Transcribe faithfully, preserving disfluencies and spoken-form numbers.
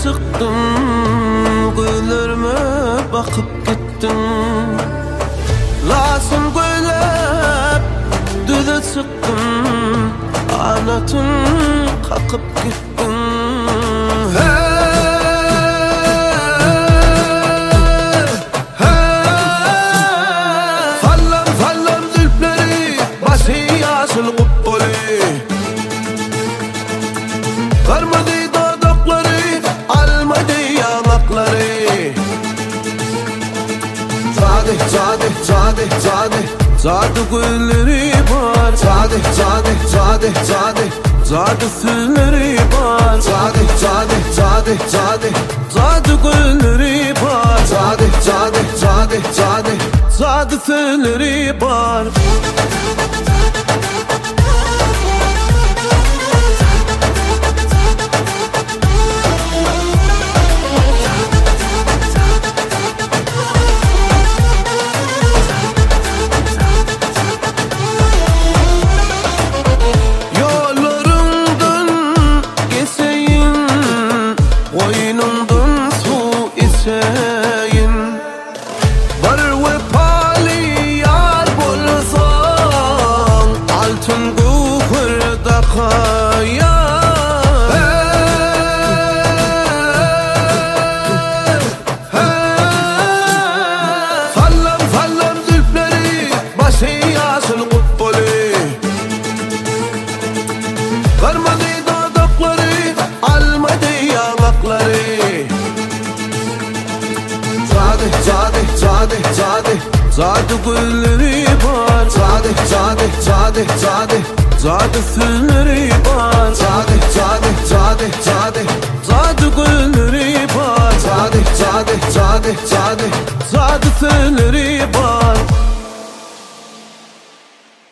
çıktım, güllerime bakıp gittim. Lasın göylep düze çıktım, anatın kakıp gittim. Karmadı dudakları, almadı yanakları. Zade, zade, zade, zade, zade gülleri var. Zade, zade, zade, zade, zade sülleri var. Zade, zade, zade, zade, zade gülleri var. Zade, zade, zade, zade, zade sülleri var. Boynumdan su içeyin, var vefalı yar bulsan, altın gühürde kayar. Sallam sallam zülfleri, başı yaşıl kubbeli. Karmadı dudakları, almadı yanakları. Zade, zade, zade, zade, zade gülleri var. Zade, zade, zade, zade, zade sülleri var. Zade, zade, zade, zade, zade gülleri var. Zade, zade, zade, zade, zade sülleri var.